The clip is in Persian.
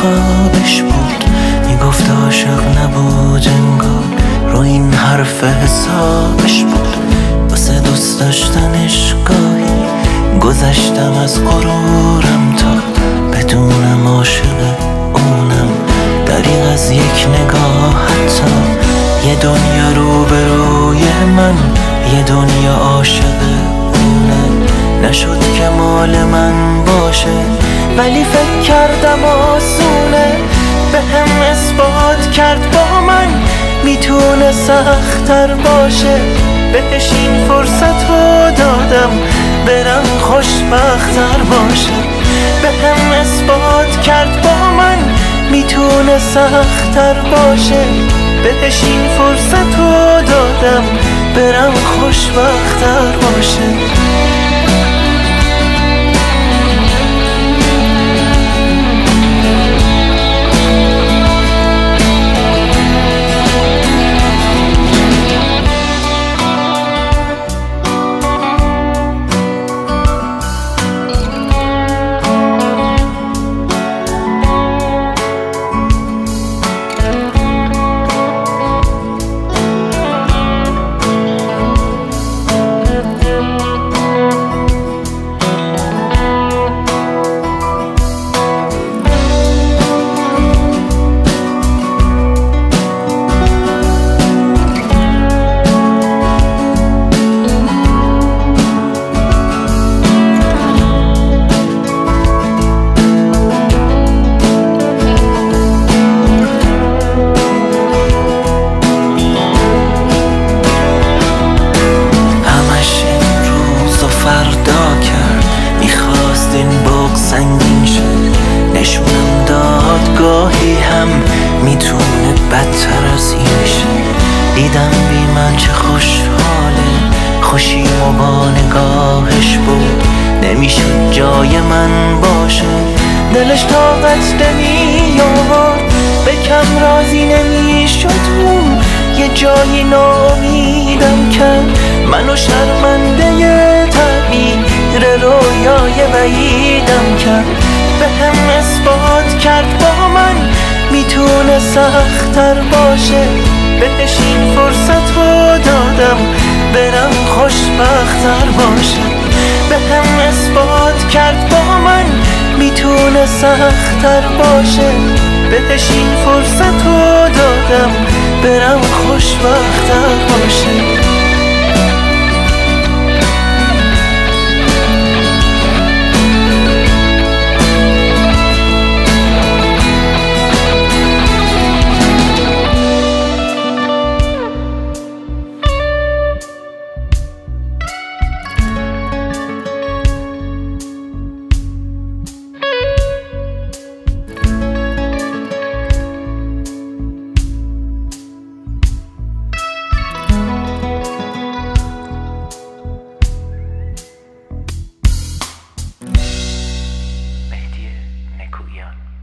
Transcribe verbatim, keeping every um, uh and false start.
خوابش بود، میگفت عاشق نبود انگار، رو این حرف حسابش بود. واسه دوست داشتنش گاهی گذشتم از غرورم تا بدونم عاشق اونم. دریغ از یک نگاه حتی یه دنیا روبروی من، یه دنیا عاشق اونه. نشد که مال من باشه ولی فکر کردم آسونه. به هم اثبات کرد با من میتونه سخت‌تر باشه. بهش این فرصت رو دادم برم خوشبخت‌تر باشه. به هم اثبات کرد با من میتونه سخت‌تر باشه. بهش این فرصت رو دادم برم خوشبخت‌تر باشه. سنگین شد نشونم داد گاهی هم میتونه بدتر از این شه. دیدم بی من چه خوشحاله، خوشیم و با نگاهش بود. نمیشد جای من باشه، دلش طاقت نمی آورد، به کم راضی نمیشد اون. یه جایی ناامیدم کرد منو شرمنده تعبیر رویای بعیدم کرد. به هم اثبات کرد با من میتونه سخت‌تر باشه. بهش این فرصت رو دادم برم خوشبخت‌تر باشه. به هم اثبات کرد با من میتونه سخت‌تر باشه. بهش این فرصت رو دادم برم خوشبخت‌تر باشه. مهدی نکویان.